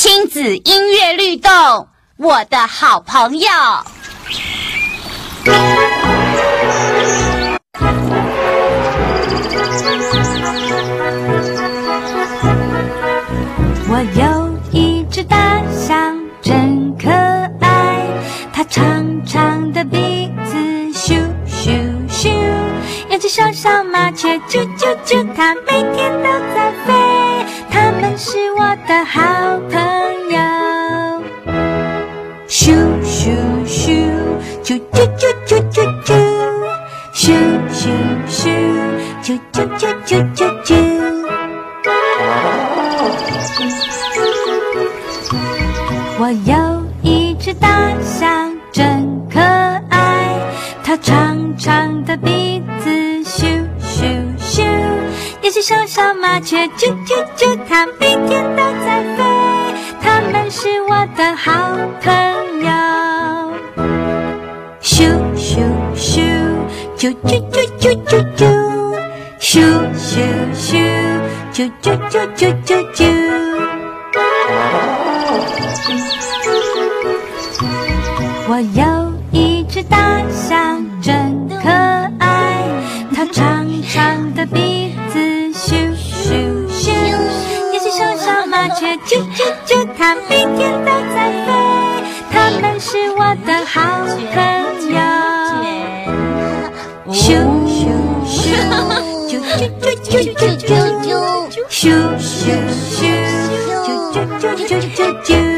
亲子音乐律动，我的好朋友。 我有一只大象，真可爱，它长长的鼻子咻咻咻，有只小小麻雀啾啾啾，它每天都在飞，它们是我的好朋友。咻咻咻，啾啾啾啾啾啾，咻咻咻，啾啾啾啾啾啾。我有一只大象，真可爱，它长长的鼻子咻咻咻，有些小小麻雀啾啾啾，它每天都在飞，它们是我的好朋友。咻咻咻，啾啾啾啾啾啾，咻咻咻，啾啾啾啾啾啾。我有一只大象，真可爱，它长长的鼻子咻咻咻，有些小小麻雀啾啾啾，它每天都在飞，它们是我的好朋友。咻咻咻，啾啾啾啾啾啾，咻咻咻，啾啾啾啾啾啾。